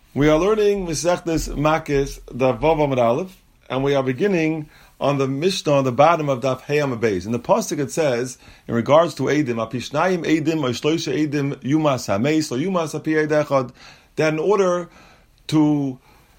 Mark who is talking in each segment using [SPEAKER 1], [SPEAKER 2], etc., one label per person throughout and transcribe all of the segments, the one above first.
[SPEAKER 1] We are learning Masechtas Makis, Daf Vav Amud Aleph, and we are beginning on the Mishnah on the bottom of Daf Hey Amud Beis. In the pasuk it says, in regards to Eidim, Apishnayim Eidim, or Shloisha Eidim, Yumas Hameis, or Yumas Api Eid Echad, that in order to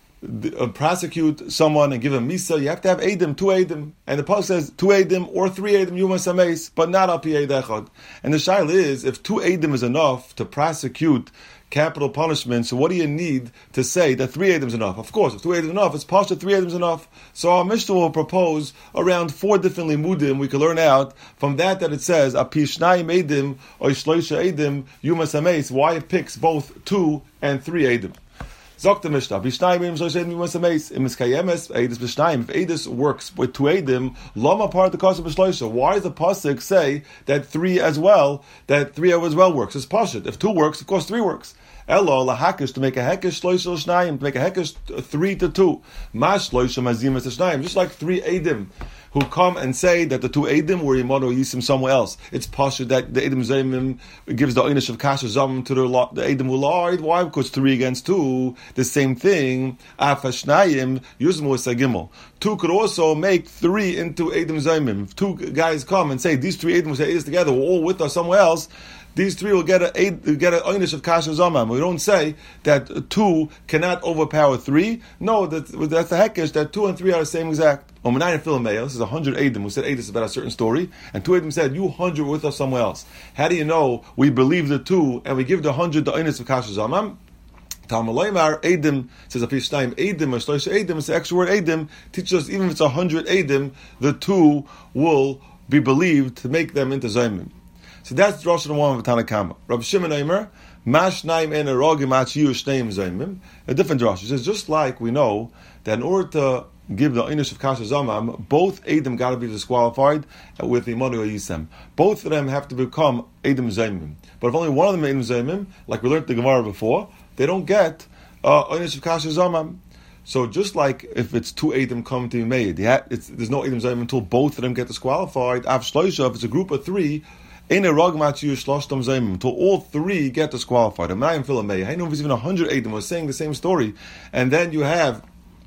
[SPEAKER 1] prosecute someone and give him Misa, you have to have Eidim, 2 Eidim. And the pasuk says 2 Eidim or 3 Eidim, Yumas Hameis, but not Api Eid Echad. And the shaila is, if 2 Eidim is enough to prosecute capital punishment, so what do you need to say that 3 Eidim is enough? Of course, if 2 Eidim is enough, it's Pasha 3 Eidim is enough. So our Mishnah will propose around 4 different limudim we can learn out from that it says, Api Shnayim Eidim or Shloisha Eidim Yumas Hameis, why it picks both 2 and 3 Eidim. Zok the Mishnah, Bishnayim Eidim Shloisha Eidim Yumas Hameis, Im Miskayemes Eidis Bishnayim, if Eidis works with 2 Eidim, Lama part of the cost of Shloisha, why does the pasuk say that 3 as well, that 3 as well works? It's Pashut. If 2 works, of course 3 works. Elo lahakish, to make a hekish shloisha l'shnayim, to make a hekish 3 to 2. Mash shloisha mazimas l'shnayim, just like 3 Eidim who come and say that the 2 Eidim were Yimon Yisim somewhere else. It's pasha that the Eidim Zayimim gives the Einish of Kasha Zam to the Eidim who lied. Why? Because 3 against 2, the same thing. Afashnayim Yuzmu Sagimel. 2 could also make 3 into Eidim Zayimim. If 2 guys come and say these 3 Eidim will say Eidim together, we're all with us somewhere else, these 3 will get an einish of kasha zamam. We don't say that 2 cannot overpower 3. No, that's the hekesh that 2 and 3 are the same exact. This is 100 Eidim who said Eidim about a certain story, and 2 Eidim said, you 100 with us somewhere else. How do you know we believe the 2 and we give the 100 the einish of kasha zamam? Talmud Eidim says Apishnayim Eidim or Shloisha Eidim. It's the extra word Eidim teaches us even if it's 100 Eidim, the 2 will be believed to make them into Zaymim. So that's the Rosh Hashanah of Tanna Kama. Rabbi Shimon Eimer, Mashnaim en erogim achiyu shneim zaymim. A different Rosh. He says, just like we know that in order to give the Einish of Kasha Zamam, both Eidim got to be disqualified with the Imanu Yisem. Both of them have to become Eidim Zaymim. But if only one of them Eidim Zaymim, like we learned the Gemara before, they don't get Einish of Kasha Zamam. So just like if it's 2 Eidim come to be made, there's no Eidim Zaymim until both of them get disqualified. Av Shloisha, if it's a group of 3, until all 3 get disqualified. I know if it's even 100 Eidim was saying the same story, and then you have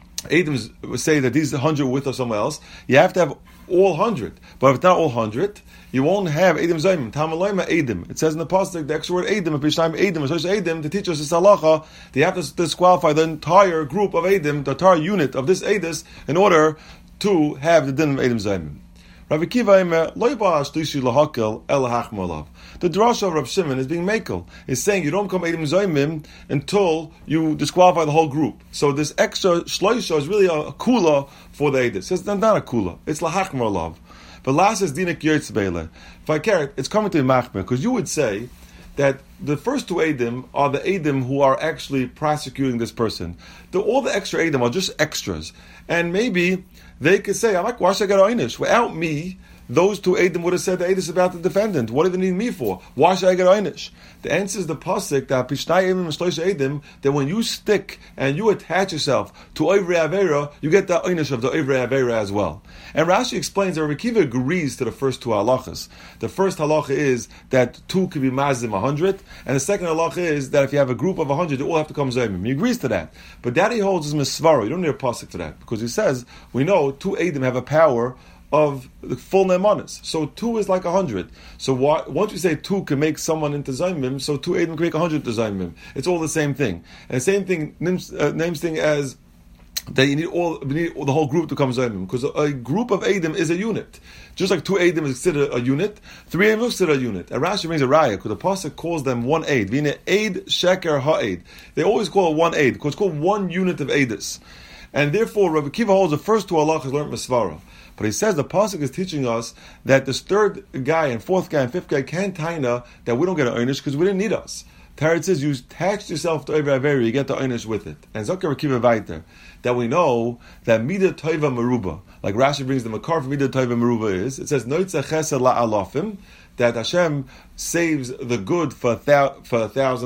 [SPEAKER 1] Eidim say that these 100 were with us somewhere else. You have to have all 100, but if it's not all 100, you won't have Eidim Zaymim. Tamalayma Eidim. It says in the pasuk the extra word Eidim. If Bishnayim Eidim, Eidim, to teach us this halacha, they have to disqualify the entire group of Eidim, the entire unit of this Eidis, in order to have the din of Eidim Zaymim. Rabbi Kiva Eimer, Lo Yibah Shlishi Lahakel El Hachmolav. The drasha of Rav Shimon is being makel. Is saying you don't become Eidim Zaymim until you disqualify the whole group. So this extra shloisha is really a kula for the Eidis. It's not a kula. It's Lahachmolav. But last is Dinik Yotz Beile. If I care, it's coming to Machmer, because you would say that the first 2 Eidim are the Eidim who are actually prosecuting this person. All the extra Eidim are just extras. And maybe they could say, I'm like, why should I get Einish? Without me, those 2 Eidim would have said the Eidis about the defendant. What do they need me for? Why should I get Einish? The answer is the pasuk that Pishnayim and Shloisha Eidim, that when you stick and you attach yourself to Ovrei Avera, you get the Einish of the Ovrei Avera as well. And Rashi explains that Rabbi Kiva agrees to the first 2 halachas. The first halacha is that 2 could be mazim 100, and the second halacha is that if you have a group of 100, they all have to come zaymim. He agrees to that. But that he holds is misvara. You don't need a pasuk for that, because he says, we know 2 Eidim have a power of the full nemanis. So 2 is like 100. So once you say 2 can make someone into zaymim, so 2 Eidim can make 100 to zaymim. It's all the same thing. And the same thing names thing as that you need the whole group to come zaymim, because a group of Eidim is a unit. Just like 2 Eidim is considered a unit, 3 Eidim is considered a unit. And Rashi brings a raya, because the pasuk calls them 1 Eid. V'ine Eid Sheker HaEid. They always call it 1 Eid, because it's called 1 unit of Eidis. And therefore, Rabbi Kiva holds the first 2 halachas learned Misvara. But he says the pasuk is teaching us that this 3rd guy and 4th guy and 5th guy can't taina that we don't get an einish because we didn't need us. Tarot says you attach yourself to Ovrei Avera, you get the einish with it. And Zakar Rabbi Kiva weiter that we know that Midah Toiva Meruba, like Rashi brings the makar for Midah Toiva Meruba is, it says Noitza Chesed LaAlafim, that Hashem saves the good for $1,000 or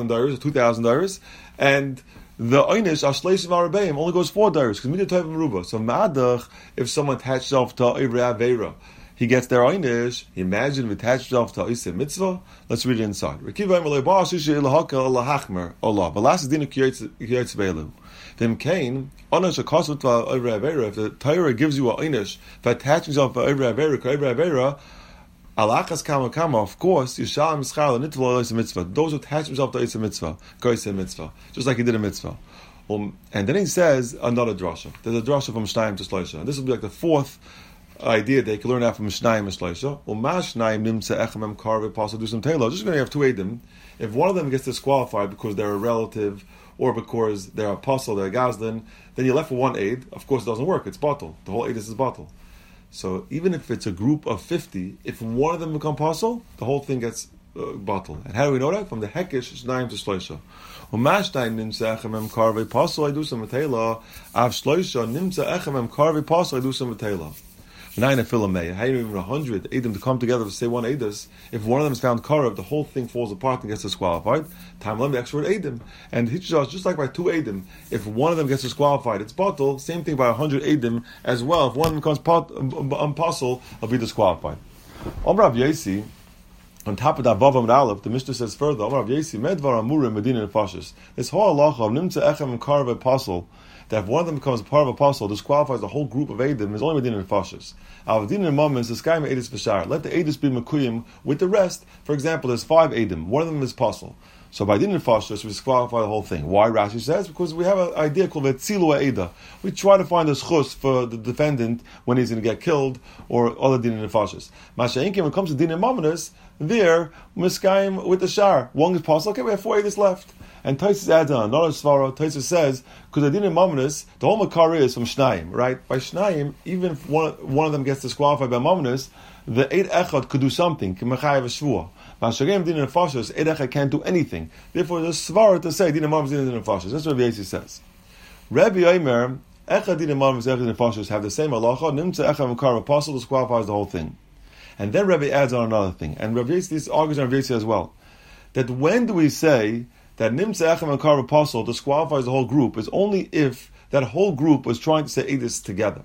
[SPEAKER 1] $2,000, and the einish ashleishim arabeim only goes $4 because midah tov meruba. So ma'adach, if someone attached himself to Ovrei Avera he gets their einish. He imagined attached himself to Isa mitzvah. Let's read it inside. Then Cain, if the Torah gives you a einish for attaching yourself to Avera, Alachas kama, of course, Yishal Mischal and Nitval Isa mitzvah. Those who attach themselves to Isa mitzvah, go Isa mitzvah, just like he did a mitzvah. And then he says another drasha. There's a drasha from Mishnayim to Shloisha. And this will be like the fourth idea that you can learn out from Mishnayim and Shloisha. Mashnayim nimtze echamem karve pasal do some telo. Just going to have two edim. If one of them gets disqualified because they're a relative or because they're a apostle, they're a gazlan, then you're left with one aid. Of course, it doesn't work. It's batal. The whole aid is batal. So even if it's a group of 50, if one of them become apostle, the whole thing gets batal. And how do we know that? From the hekesh Mishnayim to Shloisha. Umashtayin nimtze echamem karve pasal do some telo. Av Shloisha nimtze echamem karve pasal do some telo. Nine a filamei. How do you even 100 Edom to come together to say one Edus? If one of them is found Karev, the whole thing falls apart and gets disqualified. Time limit the extra word Edom. And he teaches us just like by 2 Edom, if one of them gets disqualified, it's batal. Same thing by 100 Edom as well. If one of them becomes apostle, it'll be disqualified. Rav Yesi, on top of that Vav Amud Aleph, the Mishnah says further, Rav Yesi, Medvar Amurim Medina Nefashis. This whole halacha of Nimtze Echem and Karev apostle, that if one of them becomes a part of apostle, disqualifies the whole group of Eidim, is only Medina Nefashis. Avdin in moments, the sky Eidis Bashar. Let the Eidis be Mekuyim with the rest. For example, there's 5 Eidim. One of them is apostle. So by Din Nefashis, we disqualify the whole thing. Why? Rashi says, because we have an idea called Vetzilu Eida. We try to find a schus for the defendant when he's going to get killed, or other Din Nefashis. Masha'inkim, when it comes to Din Mominus, there, Miskayim with the Shar. One is apostle, okay, we have 4 Eidis left. And Taisus adds on another svara. Taisus says, because the din in Mamonis, the whole Makari is from Shnayim, right? By Shnayim, even if one of them gets disqualified by Mamonis, the Eid Echad could do something. K'mechayev Shvua. Mashagim din in Fashos, Eid Echad can't do anything. Therefore, there's svara to say din in Mamonis, din in Fashos. That's what Rabbi Yossi says. Rabbi Omer, Echad din in Mamonis, Echad din in Fashos have the same halacha. Nimtze Echad Makar apostle disqualifies the whole thing. And then Rabbi adds on another thing. And Rabbi Yossi, this argues on Rabbi Yossi as well. That when do we say that Nimtze Echem and Karv apostle disqualifies the whole group is only if that whole group was trying to say Eidis together.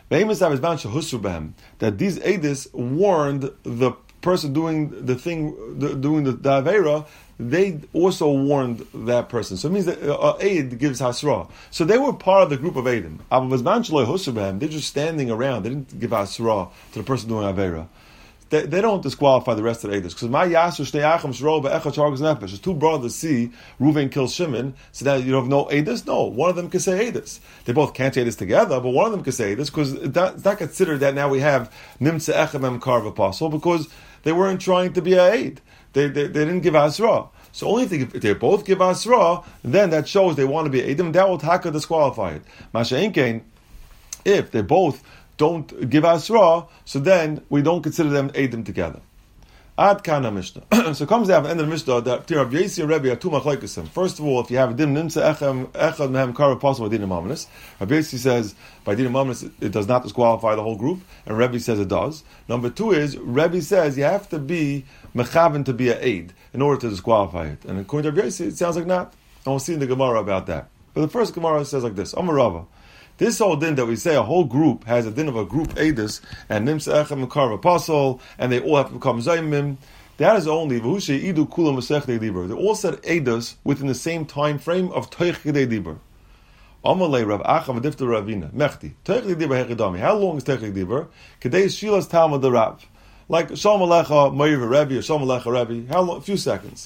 [SPEAKER 1] That these Eidis warned the person doing the thing, doing the Avera, they also warned that person. So it means that Eid gives Hasra. So they were part of the group of Eidim. They're just standing around. They didn't give Hasra to the person doing Avera. They don't disqualify the rest of the Eidos. Because my Yasser Shnei Achim Shro Be'echad Shargos Nefesh. There's 2 brothers see Reuven kills Shimon, so that you have no Eidos? No, one of them can say Eidos. They both can't say Eidos together, but one of them can say Eidos, because it's not considered that now we have Nimtze Echem Em Karv Apostle, because they weren't trying to be a Eid. They didn't give Asra. So only if they both give Asra, then that shows they want to be Eidim, that will taka disqualify it. Masha'inkein, if they both don't give Asra, so then we don't consider them Eidim together. Ad Kana Mishnah. So it comes out at the end of the Mishnah that Rabbi Yossi and Rabbi are 2 machlokes. First of all, if you have a Din Nimtze Echad Mehem Kara possible Din Mamonis, Rabbi Yossi says by Din Mamonis it does not disqualify the whole group, and Rabbi says it does. Number 2 is Rabbi says you have to be Mechaven to be an Eid in order to disqualify it. And according to Rabbi Yossi, it sounds like not. And we'll see in the Gemara about that. But the first Gemara says like this: Amar Rava. This whole din that we say a whole group has a din of a group Eidus and Nimtze Echem and Karv apostle, and they all have to become Zaymim. That is only V'hushe Idu Kula Masech Dibur. They all said Eidus within the same time frame of Toich Gedei Dibur. Amalei Rav Achav Adifta Ravina Mechti Toich Gedei Dibur Hechidami. How long is Toich Gedei Dibur? Kedei Shilas Talmud the Rav. Like Shalom Alecha Meir Rebbe or Shalom Alecha Rebbe. How long? A few seconds.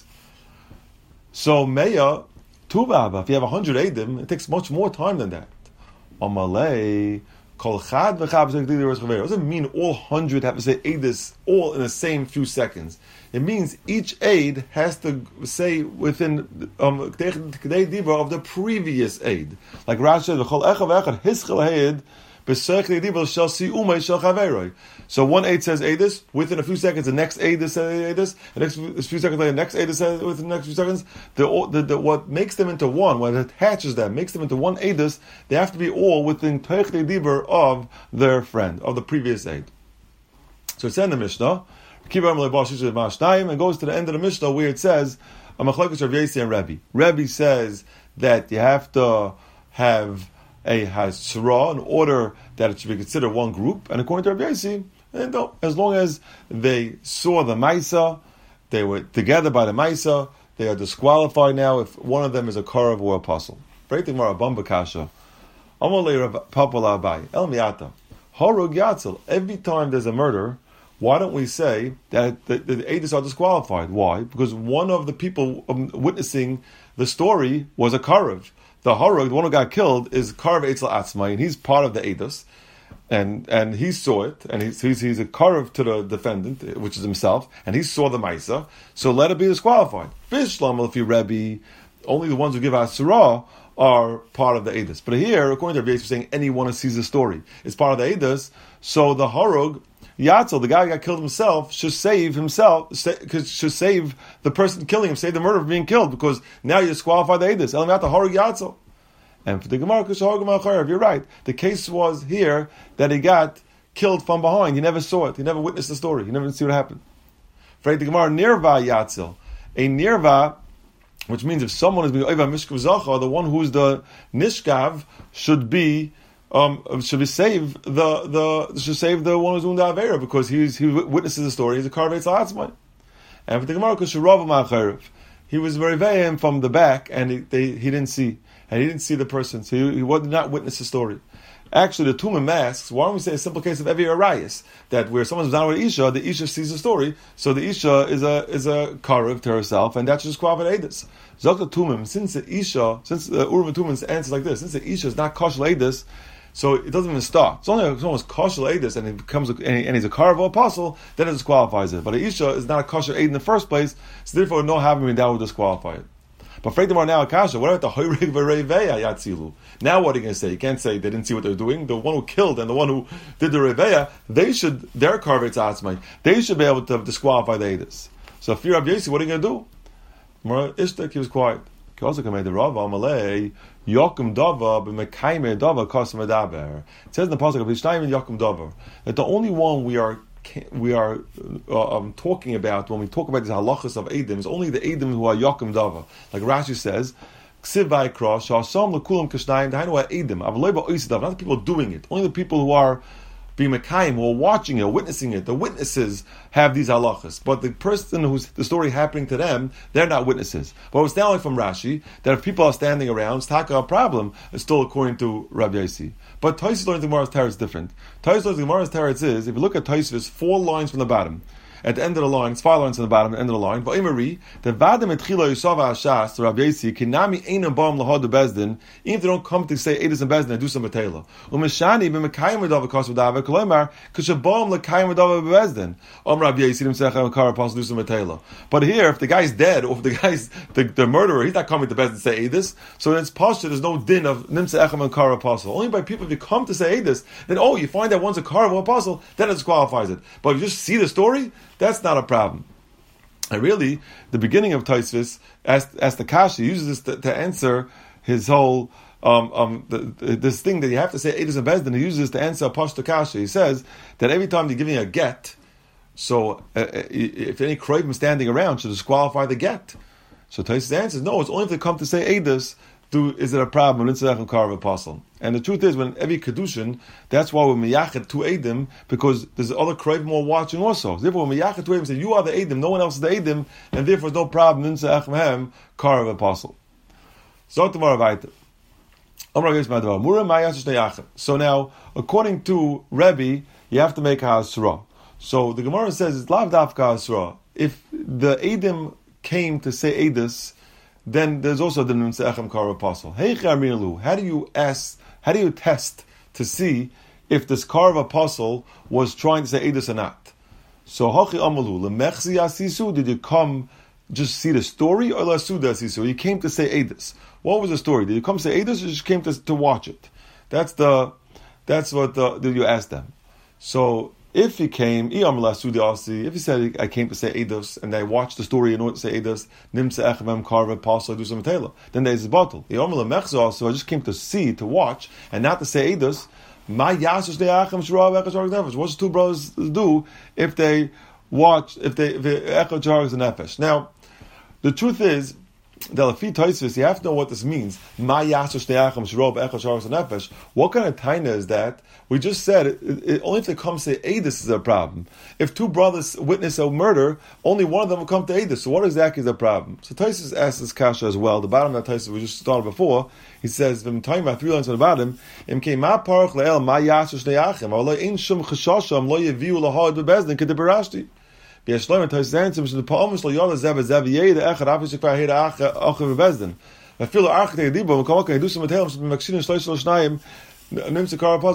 [SPEAKER 1] So Meya Tubaba. If you have 100 Eidim, it takes much more time than that. Amalei, Kol Chad v'Chab Zek Dili Rosh Chaver. Doesn't mean all 100 have to say Eidus all in the same few seconds. It means each Eid has to say within Kedei Dibur of the previous Eid. Like Rashi said, V'Chol Echav Echad Hischel Heid B'Sech Kedei Dibur Shel Si Umay Shel Chaveroi. So one Eid says Eidus, within a few seconds the next Eid says Eidus, the next few seconds later the next Eid says within the next few seconds. What makes them into one, what attaches them, makes them into one Eidus, they have to be all within Toich Dibur of their friend, of the previous Eid. So it's in the Mishnah, and goes to the end of the Mishnah where it says, Machlokes Rav Yossi and Rebbe. Rebbe says that you have to have a Hasra in order that it should be considered one group, and according to Rav Yossi, And no, as long as they saw the Maisa, they were together by the Maisa, they are disqualified now if one of them is a Korav or apostle. Every time there's a murder, why don't we say that the Eidos are disqualified? Why? Because one of the people witnessing the story was a Korav. The Harug, the one who got killed, is Korav Eitzel Atzmai, and he's part of the Eidos. And he saw it, and he's a Korav to the defendant, which is himself, and he saw the Maisa, so let it be disqualified. Bishlam, if you Rebbe, only the ones who give Asura are part of the Eidos. But here, according to Rabbi Yosef, saying anyone who sees the story is part of the Eidos, so the Harug, Yatzel, the guy who got killed himself, should save the person killing him, save the murderer from being killed, because now you disqualify the Eidos. Elam Yatzel, Harug Yatzel. And for the Gemara, you're right. The case was here that he got killed from behind. He never saw it. He never witnessed the story. He never did see what happened. For the Gemara, Nirva Yatzil. A Nirva, which means if someone is being Oiva Mishkav Zachar, the one who's the Nishkav should save the one who's doing the Avera, because he witnesses the story. He's a Karvetz La'atzmai. And for the Gemara, he was very vehement from the back, and he didn't see. And he didn't see the person, so he did not witness the story. Actually, the Tumim asks, why don't we say a simple case of Evi Arayis, that where someone's down with Isha, the Isha sees the story, so the Isha is a Karev to herself, and that's just Kwavat Edis. Zok the Tumim, since the Urim Tumim's answers like this, since the Isha is not Koshel Edis, so it doesn't even start. It's only if someone's Koshel Edis and it becomes and he's a Karev or apostle, then it disqualifies it. But the Isha is not a Kosher Ed in the first place, so therefore no having that would disqualify it. But Freidemar now Akasha, what about the Hoyrig V'Reiveya Yatzilu? Now what are you going to say? You can't say they didn't see what they were doing. The one who killed and the one who did the Reiveya, their Karvetz Atzmai, they should be able to disqualify the Eidos. So if you're Rabbi Yossi, what are you going to do? Mara Ishtak, he was quiet. He also came the Rav Amalei Yokum Dava b'Mekaime Dava Kosem Adaber. It says in the pasuk of Yishnayim Yokum Dava that the only one we are talking about when we talk about these halachas of Eidim is only the Eidim who are Yokum Dava. Like Rashi says, Ksiv Vayikra Shasam Lekulam Kishnayim Dainu Eidim Avloi Ba'Oisidav. Not the people doing it, only the people who are being Mekayim, who are watching it, witnessing it. The witnesses have these halachas, but the person who's the story happening to them, they're not witnesses. But it's now from Rashi that if people are standing around, it's taka a problem. It's still according to Rabbi Yossi. But Tosfos learns the Gemara's Teretz is different. Tosfos learns the Gemara's Teretz is, if you look at Tosfos, 4 lines from the bottom. At the end of the line, it's 5 lines from the bottom, at the end of the line. Va'imari, the vadam etchila yisava hashas, to Rabbi Yossi, kinami einam bam lahad bezdin, even if they don't come to say Eidos and Bezdin, do some betela. Umeshani b'mekayim v'dava kos v'dava, kolomar, kashabam l'kayim v'dava bezdin. Rabbi Yossi, himself, kar apostle, do some betela. But here, if the guy's dead, or if the guy's the murderer, he's not coming to Bezdin to say Eidos, so in its posture, there's no din of nimsa echem and kar apostle. Only by people, if you come to say Eidos, then you find that one's a kar apostle, then it disqualifies it. But if you just see the story, that's not a problem. And really, the beginning of Tosfos, as the Kashi uses this to answer his whole this thing that you have to say Eidos and Bezdin. He uses this to answer Pashto Kashi. He says that every time you're giving a get, so if any Kroivim standing around should disqualify the get. So Tosfos answers, no, it's only if they come to say Eidos. Is it a problem when it's a Karav apostle? And the truth is, when every kedushin, that's why we're miyachet to Eidim, because there's other Kravim more watching also. Therefore, when miyachet to Eidim, say you are the Eidim, no one else is the Eidim, and therefore there's no problem in Se'echem Karav apostle. So now, according to Rebbe, you have to make a hasra. So the Gemara says it's lav dafka hasra. If the Eidim came to say Eidos, then there's also the Nimsa Echem Kar apostle. Hey Charminalu, how do you test to see if this Kar apostle was trying to say Eidos or not? So Hachi Amalu, Lemechzi Asisu, did you come just see the story, or Lasuda Asisu? You came to say Eidos. What was the story? Did you come say Eidos, or you just came to watch it? That's what you asked them. So if he came, if he said, I came to say Eidos, and I watched the story in order to say Eidos, Nimsa Echem Karva Pasal do some Matela, then there's a bottle. So I just came to see, to watch, and not to say Eidos. What's the 2 brothers do if they watch, if they echo Jargs and Nefesh? Now, the truth is Delafi Taisus, you have to know what this means. What kind of taina is that? We just said only if they come say Eidus is a problem. If two brothers witness a murder, only one of them will come to Eidus. So what exactly is the problem? So Taisus asks this kasha as well. The bottom of that Taisus we just started before. He says, "V'im talking about 3 lines on the bottom. Im kei ma parach le'el ma yasher shnei achim. Alo ein shum chashasham lo yeviu lahad bebezdin kedeberashti." B'yashloim Taisus answers the pa'omus lo yola zev zev yeda echad afis shekvar heda achav bebezdin. V'filo architect dibo v'kamal kan yedusim v'telim shebim makshin shloish lo shnayim. Because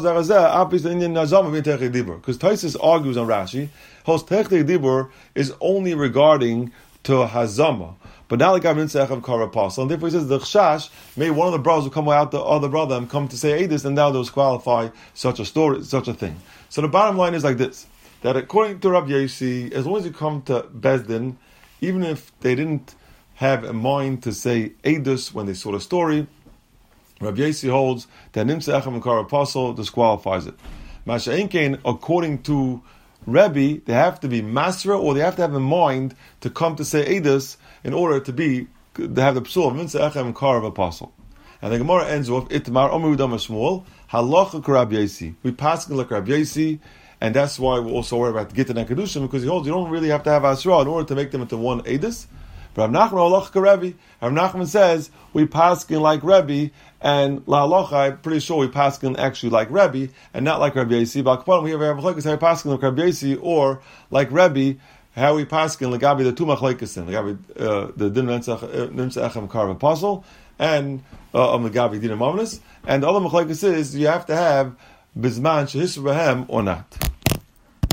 [SPEAKER 1] Taisus argues on Rashi, Hos Technik Dibur is only regarding to Hazama, but not like Nimtzach of Kara Apostle. And therefore he says the Chash, may one of the brothers will come out the other brother and come to say Eidus, and now those qualify such a story, such a thing. So the bottom line is like this: that according to Rabbi Yosi, as long as you come to Bezdin, even if they didn't have in mind to say Eidus when they saw the story, Rabbi Yosi holds that Nimtzah Echem and Kar Apostle disqualifies it. Masha'en Kain, according to Rebbe, they have to be Masra, or they have to have in mind to come to say Eidus in order to have the psul of Nimtzah Echem and Kar of Apostle. And the Gemara ends with Itmar Omer Udam Shmuel Halacha Rabbi Yosi. We pass like Rabbi Yosi, and that's why we also worry about Gittin and Kedushim, because he holds you don't really have to have Asra in order to make them into one Eidus. But Rav Nachman Halacha Rebbe. Rav Nachman says we paskin like Rebbe, and La Halacha, I'm pretty sure we paskin actually like Rebbe and not like Rabbi Yosi. But we have machlokes how we paskin like Rabbi Yosi or like Rebbe, how we paskin like Gabi the two machlokes in Gabi the din Nimtzah Echem Kar Apostle and Gabi din Mamnis, and the other machlokes is you have to have Bizman Shehisr Behem or not.